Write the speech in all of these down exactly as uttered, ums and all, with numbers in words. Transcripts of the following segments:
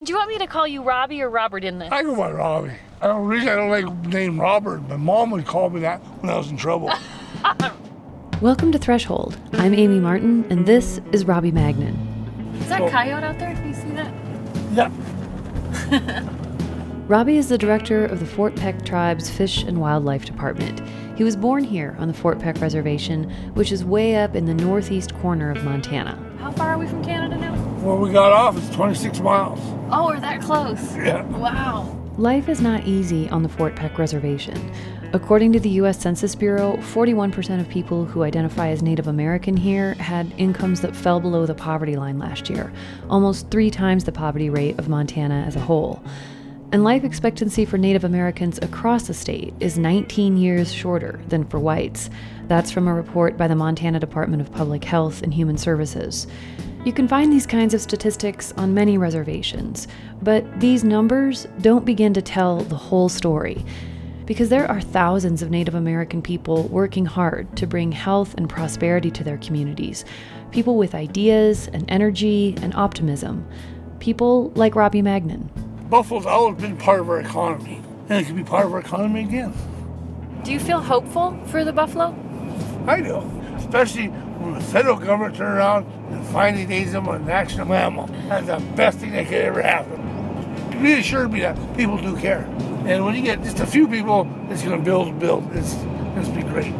Do you want me to call you Robbie or Robert in this? I go by Robbie. I don't really, I don't like the name Robert. My mom would call me that when I was in trouble. Welcome to Threshold. I'm Amy Martin, and this is Robbie Magnin. Is that coyote out there? Can you see that? Yeah. Robbie is the director of the Fort Peck Tribe's Fish and Wildlife Department. He was born here on the Fort Peck Reservation, which is way up in the northeast corner of Montana. How far are we from Canada now? Where we got off is twenty-six miles. Oh, we're that close. Yeah. Wow. Life is not easy on the Fort Peck Reservation. According to the U S Census Bureau, forty-one percent of people who identify as Native American here had incomes that fell below the poverty line last year, almost three times the poverty rate of Montana as a whole. And life expectancy for Native Americans across the state is nineteen years shorter than for whites. That's from a report by the Montana Department of Public Health and Human Services. You can find these kinds of statistics on many reservations, but these numbers don't begin to tell the whole story, because there are thousands of Native American people working hard to bring health and prosperity to their communities, people with ideas and energy and optimism, people like Robbie Magnin. Buffalo's always been part of our economy, and it can be part of our economy again. Do you feel hopeful for the buffalo? I do, especially when the federal government turned around and finally made them a national mammal. That's the best thing that could ever happen. It reassured me that people do care. And when you get just a few people, it's going to build and build. It's going to be great.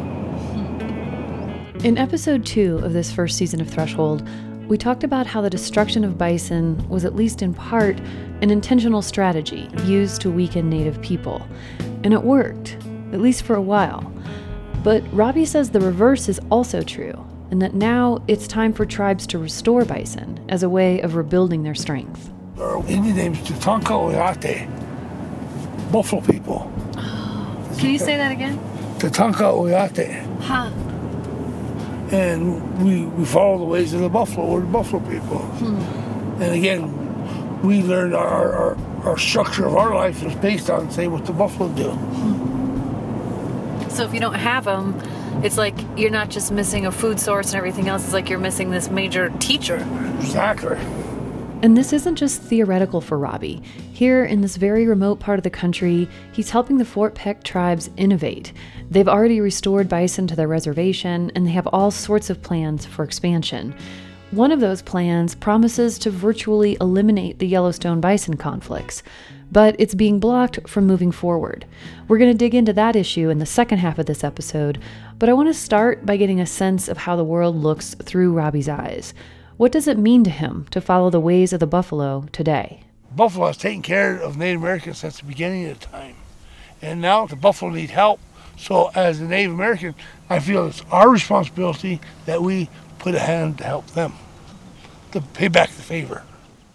In episode two of this first season of Threshold, we talked about how the destruction of bison was, at least in part, an intentional strategy used to weaken Native people. And it worked, at least for a while. But Robbie says the reverse is also true, and that now it's time for tribes to restore bison as a way of rebuilding their strength. Our Indian name is Tatanka Oyate, buffalo people. Can you say that again? Tatanka Oyate. Huh. And we, we follow the ways of the buffalo. We're the buffalo people. Hmm. And again, we learned our, our, our structure of our life is based on, say, what the buffalo do. So if you don't have them, it's like you're not just missing a food source and everything else. It's like you're missing this major teacher. Exactly. And this isn't just theoretical for Robbie. Here in this very remote part of the country, he's helping the Fort Peck tribes innovate. They've already restored bison to their reservation, and they have all sorts of plans for expansion. One of those plans promises to virtually eliminate the Yellowstone bison conflicts, but it's being blocked from moving forward. We're going to dig into that issue in the second half of this episode, but I want to start by getting a sense of how the world looks through Robbie's eyes. What does it mean to him to follow the ways of the buffalo today? Buffalo has taken care of Native Americans since the beginning of time. And now the buffalo need help. So as a Native American, I feel it's our responsibility that we put a hand to help them, to pay back the favor.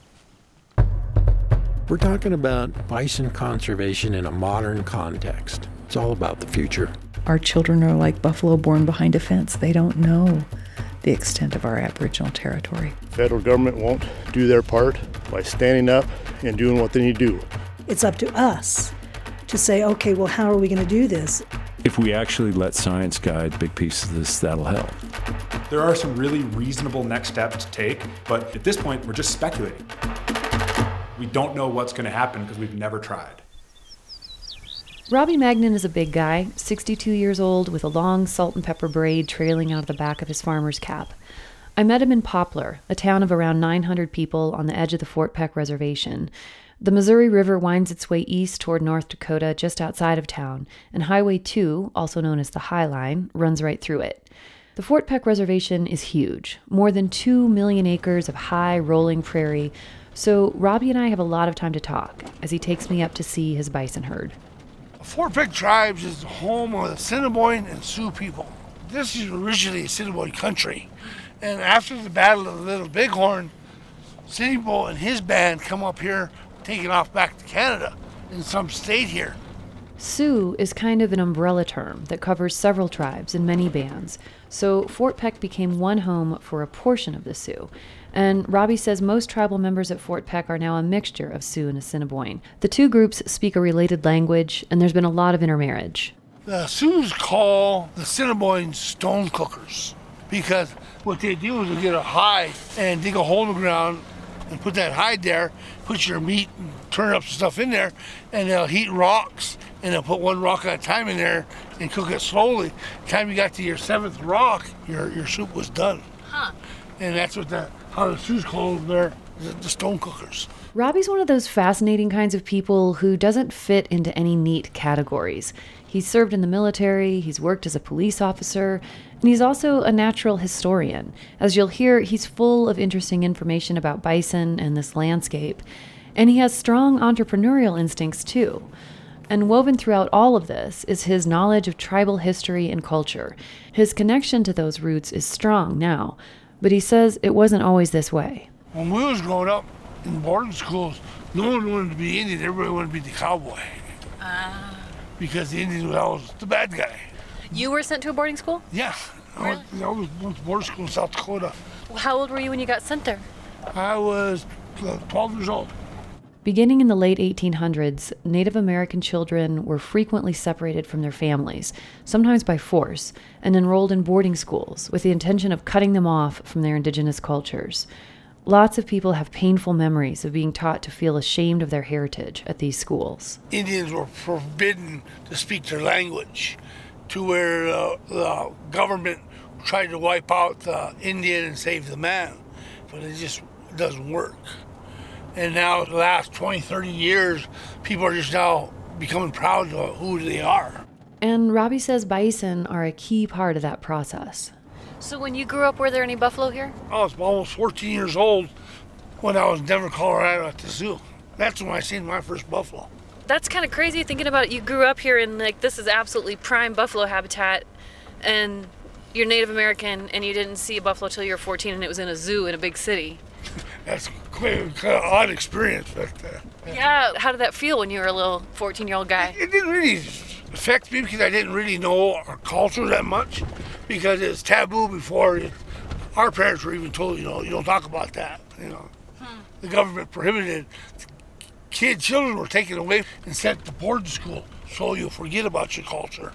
We're talking about bison conservation in a modern context. It's all about the future. Our children are like buffalo born behind a fence. They don't know the extent of our Aboriginal territory. Federal government won't do their part by standing up and doing what they need to do. It's up to us to say, okay, well, how are we going to do this? If we actually let science guide big pieces of this, that'll help. There are some really reasonable next steps to take, but at this point, we're just speculating. We don't know what's going to happen because we've never tried. Robbie Magnin is a big guy, sixty-two years old, with a long salt and pepper braid trailing out of the back of his farmer's cap. I met him in Poplar, a town of around nine hundred people on the edge of the Fort Peck Reservation. The Missouri River winds its way east toward North Dakota just outside of town, and Highway two, also known as the High Line, runs right through it. The Fort Peck Reservation is huge, more than two million acres of high, rolling prairie, so Robbie and I have a lot of time to talk as he takes me up to see his bison herd. Fort Peck Tribes is the home of the Assiniboine and Sioux people. This is originally Assiniboine country. And after the Battle of the Little Bighorn, Sitting Bull and his band come up here, taking off back to Canada, and some stayed here. Sioux is kind of an umbrella term that covers several tribes and many bands, so Fort Peck became one home for a portion of the Sioux. And Robbie says most tribal members at Fort Peck are now a mixture of Sioux and Assiniboine. The two groups speak a related language, and there's been a lot of intermarriage. The Sioux call the Assiniboines stone cookers, because what they do is they get a hide and dig a hole in the ground and put that hide there, put your meat and turn up stuff in there, and they'll heat rocks, and they'll put one rock at a time in there and cook it slowly. By the time you got to your seventh rock, your, your soup was done. Huh. And that's what the, how the soup's called there, the, the stone cookers. Robbie's one of those fascinating kinds of people who doesn't fit into any neat categories. He's served in the military, he's worked as a police officer, and he's also a natural historian. As you'll hear, he's full of interesting information about bison and this landscape. And he has strong entrepreneurial instincts too. And woven throughout all of this is his knowledge of tribal history and culture. His connection to those roots is strong now, but he says it wasn't always this way. When we was growing up in boarding schools, no one wanted to be Indian, everybody wanted to be the cowboy. Ah. Because the Indian was always the bad guy. You were sent to a boarding school? Yeah. Really? I, was, I was went to boarding school in South Dakota. Well, how old were you when you got sent there? I was twelve years old. Beginning in the late eighteen hundreds, Native American children were frequently separated from their families, sometimes by force, and enrolled in boarding schools with the intention of cutting them off from their indigenous cultures. Lots of people have painful memories of being taught to feel ashamed of their heritage at these schools. Indians were forbidden to speak their language, to where uh, the government tried to wipe out the Indian and save the man, but it just doesn't work. And now, the last twenty, thirty years, people are just now becoming proud of who they are. And Robbie says bison are a key part of that process. So when you grew up, were there any buffalo here? I was almost fourteen years old when I was in Denver, Colorado at the zoo. That's when I seen my first buffalo. That's kind of crazy thinking about it. You grew up here and like this is absolutely prime buffalo habitat, and you're Native American and you didn't see a buffalo till you were fourteen and it was in a zoo in a big city. That's quite an odd experience. But, uh, yeah, how did that feel when you were a little fourteen-year-old guy? It didn't really affect me because I didn't really know our culture that much, because it's taboo before it, our parents were even told, you know, you don't talk about that. You know, hmm. The government prohibited. Kids, children were taken away and sent to boarding school, so you forget about your culture.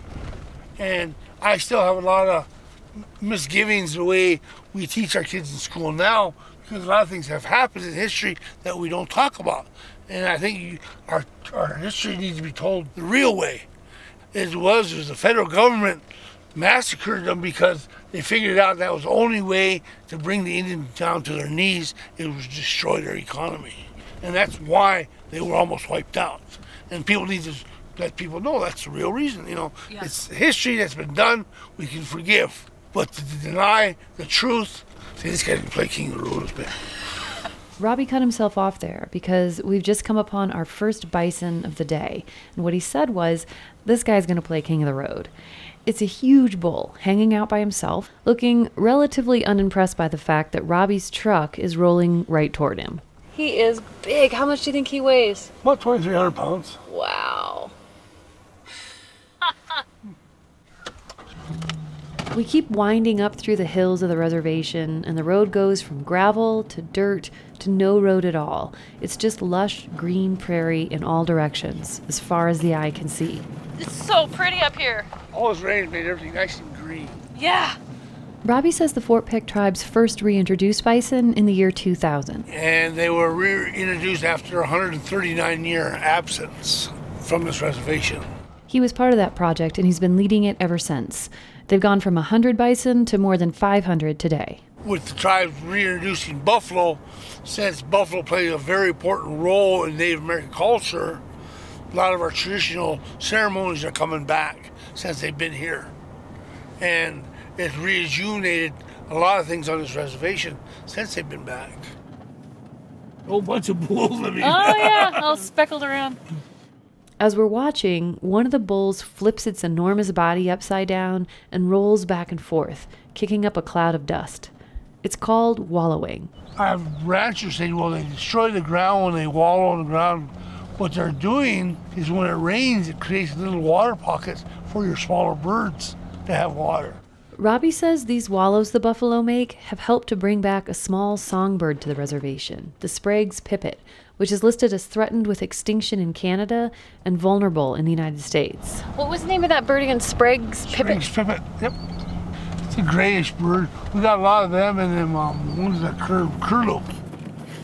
And I still have a lot of misgivings the way we teach our kids in school now, because a lot of things have happened in history that we don't talk about. And I think you, our our history needs to be told the real way. As it was, was the federal government massacred them because they figured out that was the only way to bring the Indians down to their knees. It was destroy their economy. And that's why they were almost wiped out. And people need to let people know that's the real reason. You know, yeah. It's history that's been done, we can forgive. But to deny the truth, see, this guy didn't play King of the Road, man. Robbie cut himself off there because we've just come upon our first bison of the day. And what he said was, this guy's going to play King of the Road. It's a huge bull hanging out by himself, looking relatively unimpressed by the fact that Robbie's truck is rolling right toward him. He is big. How much do you think he weighs? About twenty-three hundred pounds. Wow. We keep winding up through the hills of the reservation, and the road goes from gravel to dirt to no road at all. It's just lush green prairie in all directions, as far as the eye can see. It's so pretty up here. All this rain made everything nice and green. Yeah. Robbie says the Fort Peck tribes first reintroduced bison in the year two thousand. And they were reintroduced after a one hundred thirty-nine year absence from this reservation. He was part of that project, and he's been leading it ever since. They've gone from one hundred bison to more than five hundred today. With the tribes reintroducing buffalo, since buffalo plays a very important role in Native American culture, a lot of our traditional ceremonies are coming back since they've been here. And it's rejuvenated a lot of things on this reservation since they've been back. A whole bunch of bulls, I mean. Oh, yeah, all speckled around. As we're watching, one of the bulls flips its enormous body upside down and rolls back and forth, kicking up a cloud of dust. It's called wallowing. I have ranchers saying, well, they destroy the ground when they wallow on the ground. What they're doing is when it rains, it creates little water pockets for your smaller birds to have water. Robbie says these wallows the buffalo make have helped to bring back a small songbird to the reservation, the Sprague's pipit, which is listed as threatened with extinction in Canada and vulnerable in the United States. What was the name of that bird again? Sprague's pipit? Sprague's pipit, yep. It's a grayish bird. We got a lot of them, and then um, one's that cur- curlew.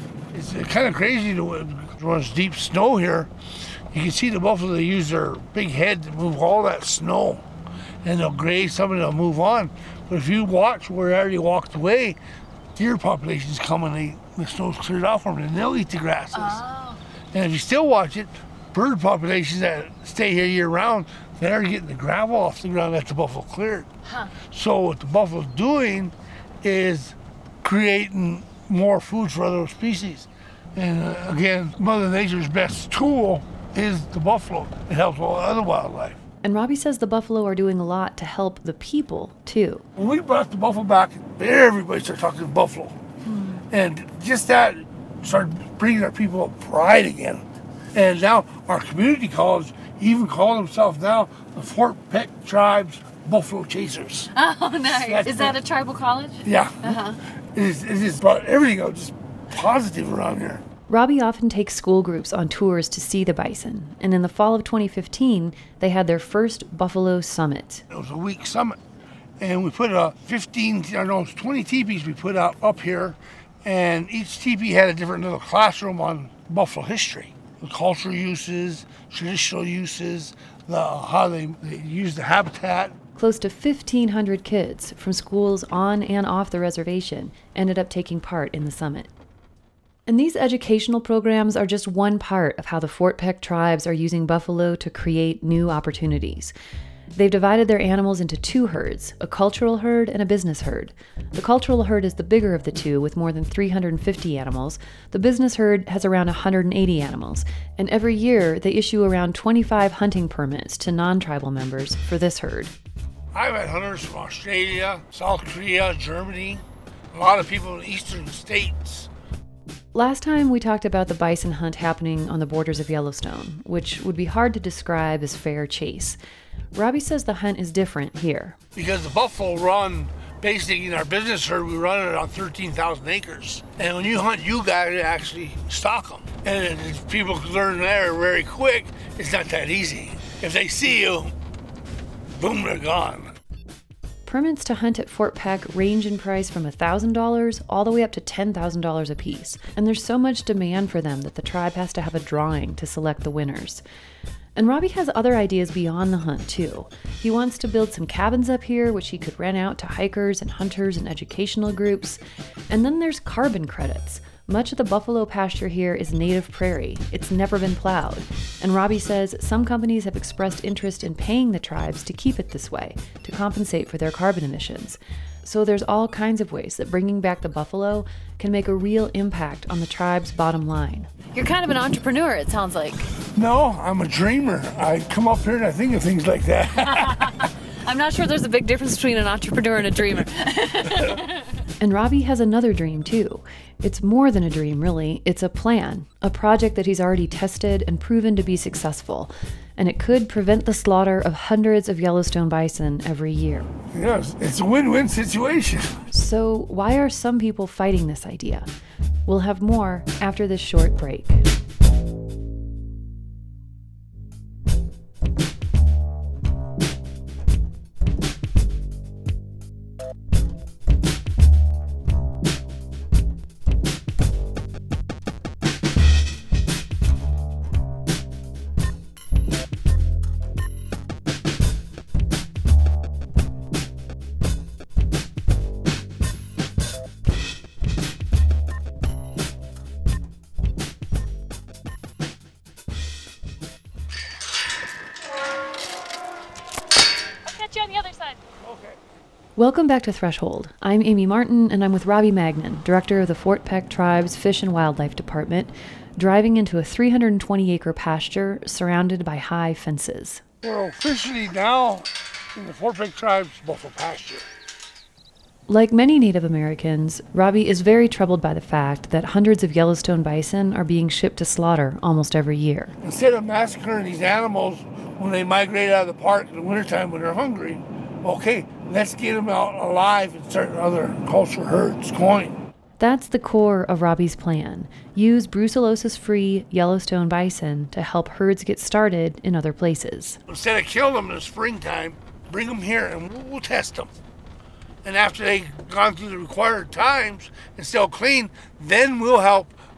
It's kind of crazy to when it's deep snow here. You can see the buffalo, they use their big head to move all that snow. And they'll graze some and they'll move on. But if you watch where they already walked away, deer population's coming, they, the snow's cleared off from them, and they'll eat the grasses. Oh. And if you still watch it, bird populations that stay here year round, they're getting the gravel off the ground that the buffalo cleared. Huh. So what the buffalo's doing is creating more food for other species. And uh, again, Mother Nature's best tool is the buffalo. It helps all other wildlife. And Robbie says the buffalo are doing a lot to help the people, too. When we brought the buffalo back, everybody started talking buffalo. Hmm. And just that started bringing our people up pride again. And now our community college even call themselves now the Fort Peck Tribes Buffalo Chasers. Oh, nice. That's is that a tribal college? Yeah. Uh-huh. It, is, it just brought everything out just positive around here. Robbie often takes school groups on tours to see the bison, and in the fall of twenty fifteen, they had their first Buffalo Summit. It was a week summit, and we put a fifteen, I don't know, twenty teepees we put out up here, and each teepee had a different little classroom on buffalo history, the cultural uses, traditional uses, the how they, they use the habitat. Close to fifteen hundred kids from schools on and off the reservation ended up taking part in the summit. And these educational programs are just one part of how the Fort Peck tribes are using buffalo to create new opportunities. They've divided their animals into two herds, a cultural herd and a business herd. The cultural herd is the bigger of the two with more than three hundred fifty animals. The business herd has around one hundred eighty animals. And every year they issue around twenty-five hunting permits to non-tribal members for this herd. I've had hunters from Australia, South Korea, Germany, a lot of people in the eastern states. Last time we talked about the bison hunt happening on the borders of Yellowstone, which would be hard to describe as fair chase. Robbie says the hunt is different here. Because the buffalo run, basically in our business herd, we run it on thirteen thousand acres. And when you hunt, you got to actually stalk them. And if people learn there very quick, it's not that easy. If they see you, boom, they're gone. Permits to hunt at Fort Peck range in price from one thousand dollars all the way up to ten thousand dollars a piece, and there's so much demand for them that the tribe has to have a drawing to select the winners. And Robbie has other ideas beyond the hunt, too. He wants to build some cabins up here, which he could rent out to hikers and hunters and educational groups. And then there's carbon credits. Much of the buffalo pasture here is native prairie. It's never been plowed. And Robbie says some companies have expressed interest in paying the tribes to keep it this way, to compensate for their carbon emissions. So there's all kinds of ways that bringing back the buffalo can make a real impact on the tribe's bottom line. You're kind of an entrepreneur, it sounds like. No, I'm a dreamer. I come up here and I think of things like that. I'm not sure there's a big difference between an entrepreneur and a dreamer. And Robbie has another dream, too. It's more than a dream, really. It's a plan, a project that he's already tested and proven to be successful. And it could prevent the slaughter of hundreds of Yellowstone bison every year. Yes, it's a win-win situation. So why are some people fighting this idea? We'll have more after this short break. On the other side. Okay. Welcome back to Threshold. I'm Amy Martin, and I'm with Robbie Magnan, director of the Fort Peck Tribe's Fish and Wildlife Department, driving into a three hundred twenty acre pasture surrounded by high fences. We're officially now in the Fort Peck Tribe's buffalo pasture. Like many Native Americans, Robbie is very troubled by the fact that hundreds of Yellowstone bison are being shipped to slaughter almost every year. Instead of massacring these animals when they migrate out of the park in the wintertime when they're hungry, okay, let's get them out alive and start other cultural herds going. That's the core of Robbie's plan. Use brucellosis-free Yellowstone bison to help herds get started in other places. Instead of kill them in the springtime, bring them here and we'll, we'll test them. And after they've gone through the required times and still clean, then we'll help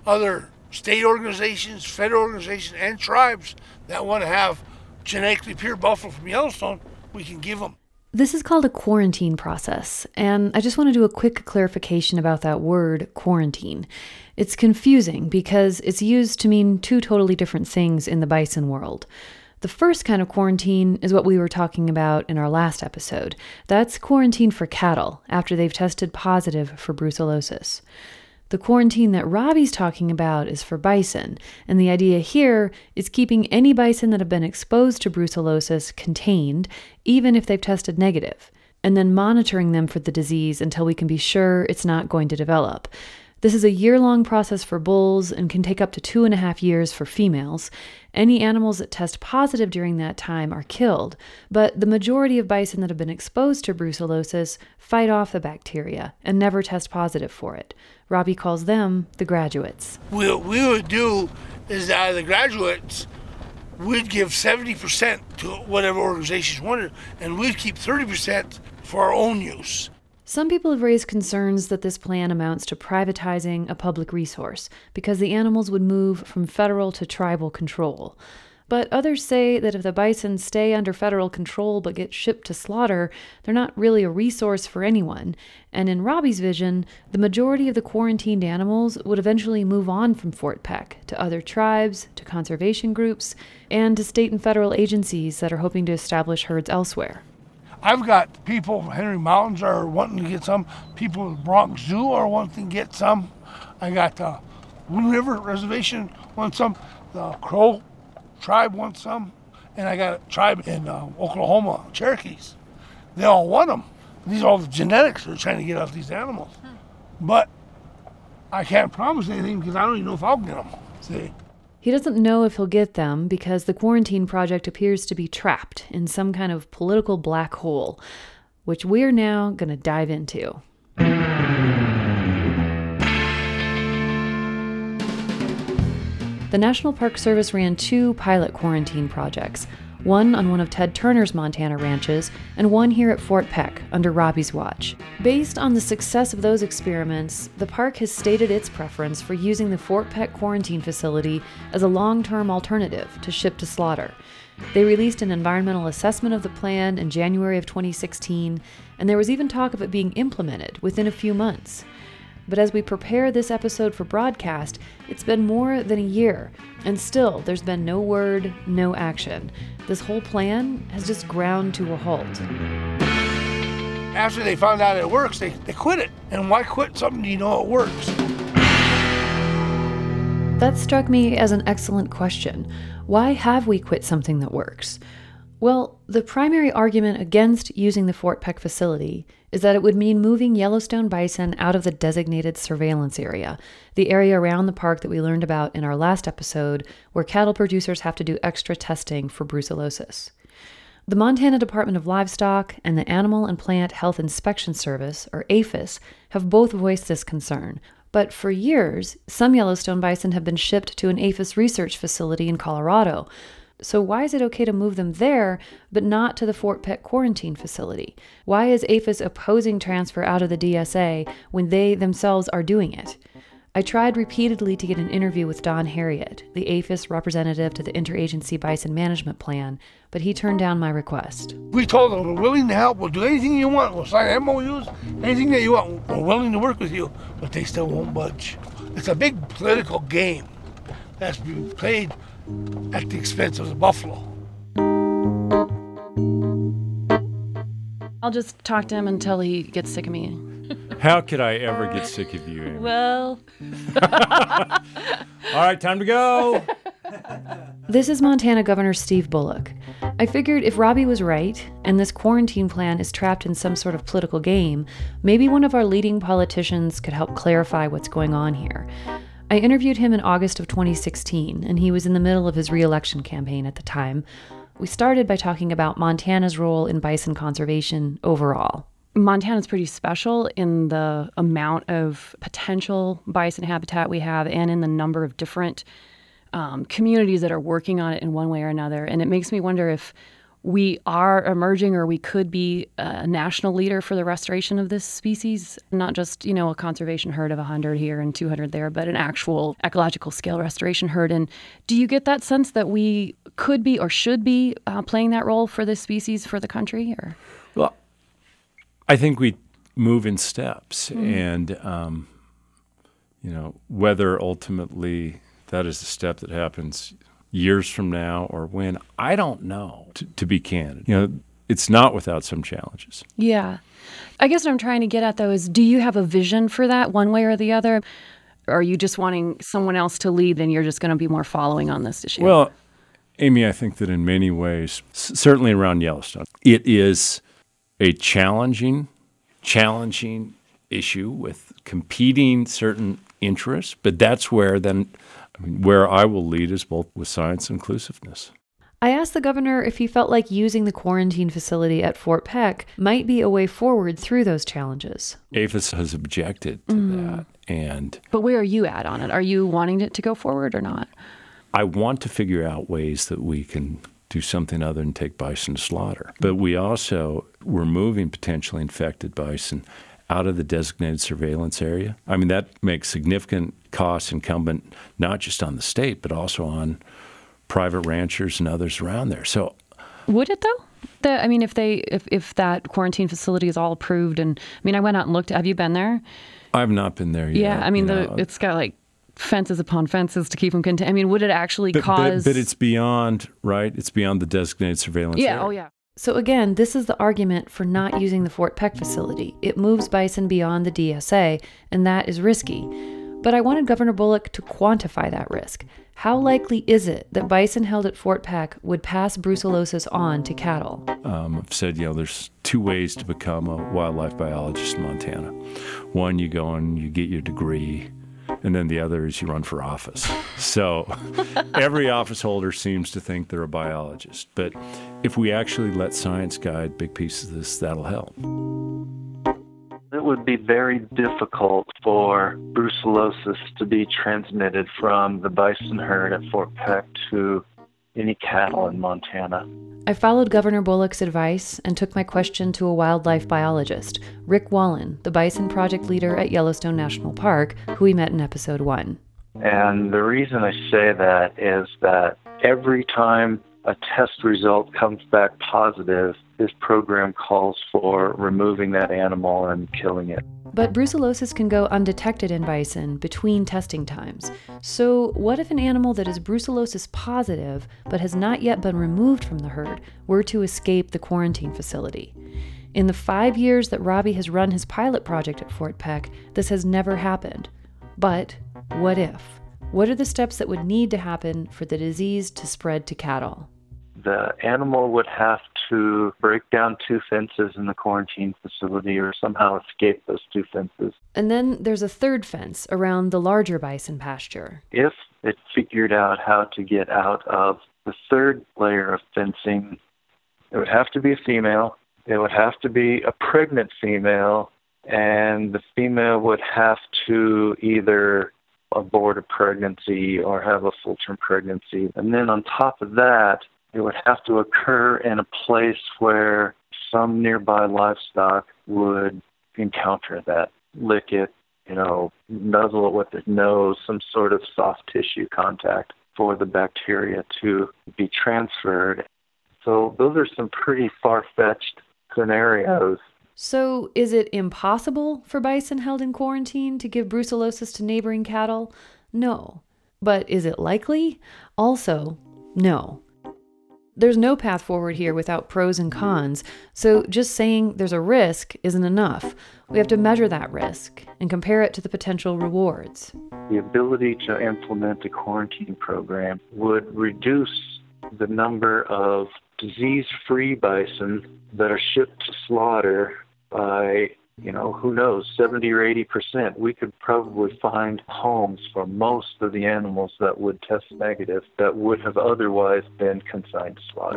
other state organizations, federal organizations, and tribes that want to have genetically pure buffalo from Yellowstone, we can give them. This is called a quarantine process, and I just want to do a quick clarification about that word, quarantine. It's confusing because it's used to mean two totally different things in the bison world. The first kind of quarantine is what we were talking about in our last episode. That's quarantine for cattle after they've tested positive for brucellosis. The quarantine that Robbie's talking about is for bison, and the idea here is keeping any bison that have been exposed to brucellosis contained, even if they've tested negative, and then monitoring them for the disease until we can be sure it's not going to develop. This is a year-long process for bulls and can take up to two and a half years for females. Any animals that test positive during that time are killed, but the majority of bison that have been exposed to brucellosis fight off the bacteria and never test positive for it. Robbie calls them the graduates. What we would do is that the graduates, we'd give seventy percent to whatever organizations wanted, and we'd keep thirty percent for our own use. Some people have raised concerns that this plan amounts to privatizing a public resource because the animals would move from federal to tribal control. But others say that if the bison stay under federal control but get shipped to slaughter, they're not really a resource for anyone. And in Robbie's vision, the majority of the quarantined animals would eventually move on from Fort Peck to other tribes, to conservation groups, and to state and federal agencies that are hoping to establish herds elsewhere. I've got people from Henry Mountains are wanting to get some. People at Bronx Zoo are wanting to get some. I got the Wind River Reservation wants some. The Crow tribe wants some. And I got a tribe in uh, Oklahoma, Cherokees. They all want them. These are all the genetics they're trying to get out of these animals. But I can't promise anything because I don't even know if I'll get them. See? He doesn't know if he'll get them because the quarantine project appears to be trapped in some kind of political black hole, which we're now going to dive into. The National Park Service ran two pilot quarantine projects, one on one of Ted Turner's Montana ranches, and one here at Fort Peck under Robbie's watch. Based on the success of those experiments, the park has stated its preference for using the Fort Peck quarantine facility as a long-term alternative to ship to slaughter. They released an environmental assessment of the plan in January of twenty sixteen, and there was even talk of it being implemented within a few months. But as we prepare this episode for broadcast, it's been more than a year, and still there's been no word, no action. This whole plan has just ground to a halt. After they found out it works, they, they quit it. And why quit something you know it works? That struck me as an excellent question. Why have we quit something that works? Well, the primary argument against using the Fort Peck facility is that it would mean moving Yellowstone bison out of the designated surveillance area, the area around the park that we learned about in our last episode, where cattle producers have to do extra testing for brucellosis. The Montana Department of Livestock and the Animal and Plant Health Inspection Service, or APHIS, have both voiced this concern. But for years, some Yellowstone bison have been shipped to an APHIS research facility in Colorado. So why is it okay to move them there, but not to the Fort Peck quarantine facility? Why is APHIS opposing transfer out of the D S A when they themselves are doing it? I tried repeatedly to get an interview with Don Harriet, the APHIS representative to the Interagency Bison Management Plan, but he turned down my request. We told them we're willing to help. We'll do anything you want. We'll sign M O Us, anything that you want. We're willing to work with you, but they still won't budge. It's a big political game that's being played at the expense of the buffalo. I'll just talk to him until he gets sick of me. How could I ever get sick of you, Amy? Well... All right, time to go. This is Montana Governor Steve Bullock. I figured if Robbie was right, and this quarantine plan is trapped in some sort of political game, maybe one of our leading politicians could help clarify what's going on here. I interviewed him in August of twenty sixteen, and he was in the middle of his re-election campaign at the time. We started by talking about Montana's role in bison conservation overall. Montana's pretty special in the amount of potential bison habitat we have and in the number of different um, communities that are working on it in one way or another. And it makes me wonder if we are emerging, or we could be a national leader for the restoration of this species, not just, you know, a conservation herd of one hundred here and two hundred there, but an actual ecological scale restoration herd. And do you get that sense that we could be or should be uh, playing that role for this species, for the country? Or Well, I think we move in steps, Mm. and um, you know, whether ultimately that is a step that happens years from now or when, I don't know, to, to be candid. You know, it's not without some challenges. Yeah. I guess what I'm trying to get at, though, is do you have a vision for that one way or the other? Or are you just wanting someone else to lead, and you're just going to be more following on this issue? Well, Amy, I think that in many ways, s- certainly around Yellowstone, it is a challenging, challenging issue with competing certain interests, but that's where then I mean, where I will lead is both with science and inclusiveness. I asked the governor if he felt like using the quarantine facility at Fort Peck might be a way forward through those challenges. APHIS has objected to Mm. that. And But where are you at on it? Are you wanting it to go forward or not? I want to figure out ways that we can do something other than take bison to slaughter. But we also, we're moving potentially infected bison out of the designated surveillance area. I mean, that makes significant costs incumbent not just on the state, but also on private ranchers and others around there. So, Would it though? The, I mean, if they if, if that quarantine facility is all approved, and I mean, I went out and looked. Have you been there? I've not been there yet. Yeah, I mean, you the know. it's got like fences upon fences to keep them contained. I mean, would it actually but, cause? But, but it's beyond, right? It's beyond the designated surveillance yeah. area. Oh yeah. So again, this is the argument for not using the Fort Peck facility. It moves bison beyond the D S A, and that is risky. But I wanted Governor Bullock to quantify that risk. How likely is it that bison held at Fort Peck would pass brucellosis on to cattle? Um, I've said, you know, there's two ways to become a wildlife biologist in Montana. One, you go and you get your degree, and then the other is you run for office. So every office holder seems to think they're a biologist. But if we actually let science guide big pieces of this, that'll help. It would be very difficult for brucellosis to be transmitted from the bison herd at Fort Peck to any cattle in Montana. I followed Governor Bullock's advice and took my question to a wildlife biologist, Rick Wallen, the bison project leader at Yellowstone National Park, who we met in episode one. And the reason I say that is that every time a test result comes back positive, this program calls for removing that animal and killing it. But brucellosis can go undetected in bison between testing times. So what if an animal that is brucellosis positive but has not yet been removed from the herd were to escape the quarantine facility? In the five years that Robbie has run his pilot project at Fort Peck, this has never happened. But what if? What are the steps that would need to happen for the disease to spread to cattle? The animal would have to break down two fences in the quarantine facility or somehow escape those two fences. And then there's a third fence around the larger bison pasture. If it figured out how to get out of the third layer of fencing, it would have to be a female, it would have to be a pregnant female, and the female would have to either abort a pregnancy or have a full-term pregnancy. And then on top of that, it would have to occur in a place where some nearby livestock would encounter that, lick it, you know, nuzzle it with its nose, some sort of soft tissue contact for the bacteria to be transferred. So those are some pretty far-fetched scenarios. So is it impossible for bison held in quarantine to give brucellosis to neighboring cattle? No. But is it likely? Also, no. There's no path forward here without pros and cons, so just saying there's a risk isn't enough. We have to measure that risk and compare it to the potential rewards. The ability to implement a quarantine program would reduce the number of disease-free bison that are shipped to slaughter by, you know, who knows, seventy or eighty percent. We could probably find homes for most of the animals that would test negative that would have otherwise been consigned to slaughter.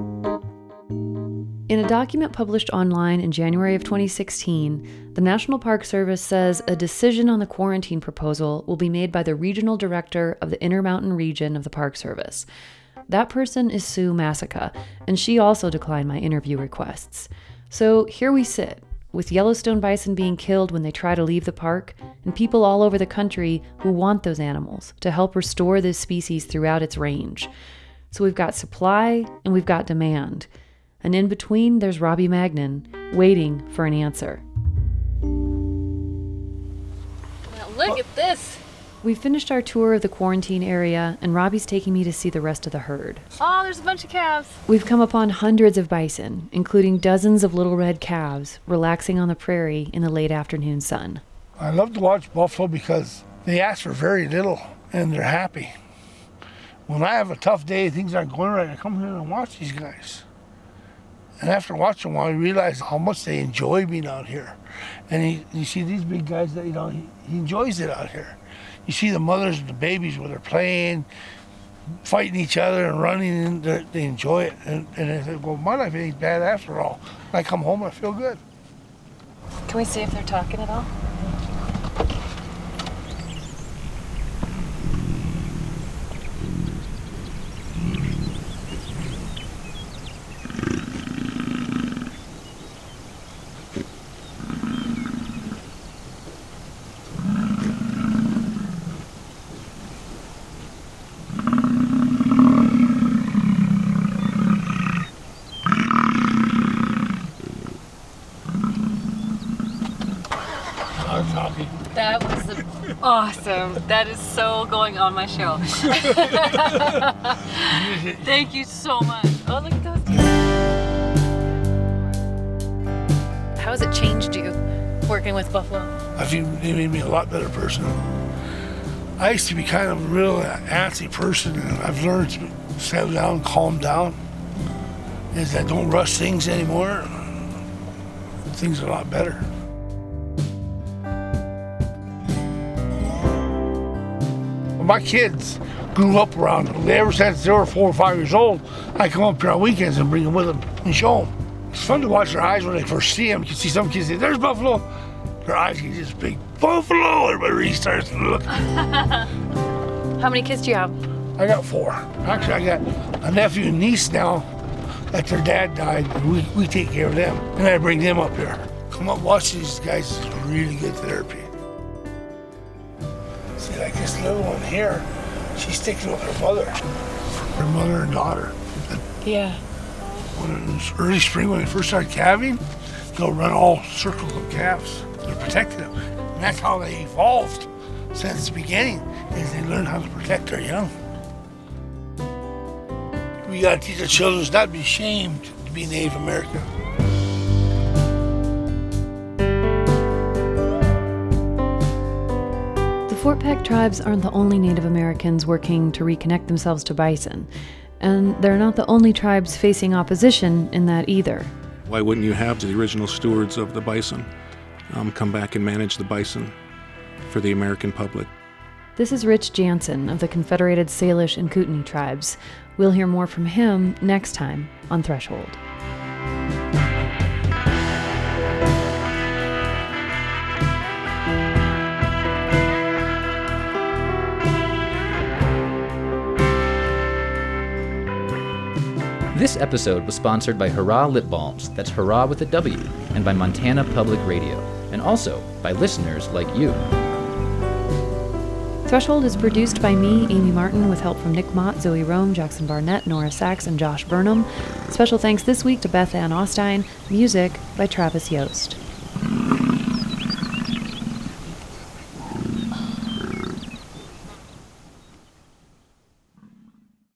In a document published online in January of twenty sixteen, the National Park Service says a decision on the quarantine proposal will be made by the regional director of the Intermountain region of the Park Service. That person is Sue Massica, and she also declined my interview requests. So here we sit, with Yellowstone bison being killed when they try to leave the park, and people all over the country who want those animals to help restore this species throughout its range. So we've got supply and we've got demand. And in between, there's Robbie Magnan, waiting for an answer. Now look at this. We've finished our tour of the quarantine area, and Robbie's taking me to see the rest of the herd. Oh, there's a bunch of calves. We've come upon hundreds of bison, including dozens of little red calves, relaxing on the prairie in the late afternoon sun. I love to watch buffalo because they ask for very little, and they're happy. When I have a tough day, things aren't going right, I come here and watch these guys. And after watching a while, I realize how much they enjoy being out here. And he, you see these big guys that, you know, he, he enjoys it out here. You see the mothers and the babies where they're playing, fighting each other and running, and they enjoy it. And, and I said, well, my life ain't bad after all. When I come home, I feel good. Can we see if they're talking at all? That was the, awesome. That is so going on my show. Thank you so much. Oh, look at those two. How has it changed you working with buffalo? I feel it made me a lot better person. I used to be kind of a real antsy person, and I've learned to settle down, calm down. Is I don't rush things anymore. Things are a lot better. My kids grew up around them. Ever since they were four or five years old, I come up here on weekends and bring them with them and show them. It's fun to watch their eyes when they first see them. You can see some kids say, there's buffalo. Their eyes get this big, buffalo. Everybody really starts to look. How many kids do you have? I got four. Actually, I got a nephew and niece now that their dad died, and we, we take care of them. And I bring them up here. Come up, watch these guys. It's really good therapy. See, like this little one here, she's sticking with her mother, her mother and daughter. And yeah. When it was early spring, when they first started calving, they'll run all circles of calves. They're protecting them. And that's how they evolved since the beginning, is they learned how to protect their young. We gotta teach our children not to be ashamed to be Native American. The Fort Peck tribes aren't the only Native Americans working to reconnect themselves to bison, and they're not the only tribes facing opposition in that either. Why wouldn't you have the original stewards of the bison um, come back and manage the bison for the American public? This is Rich Jansen of the Confederated Salish and Kootenai tribes. We'll hear more from him next time on Threshold. This episode was sponsored by Hurrah Lip Balms, that's Hurrah with a W, and by Montana Public Radio, and also by listeners like you. Threshold is produced by me, Amy Martin, with help from Nick Mott, Zoe Rome, Jackson Barnett, Nora Sachs, and Josh Burnham. Special thanks this week to Beth Ann Austein. Music by Travis Yost.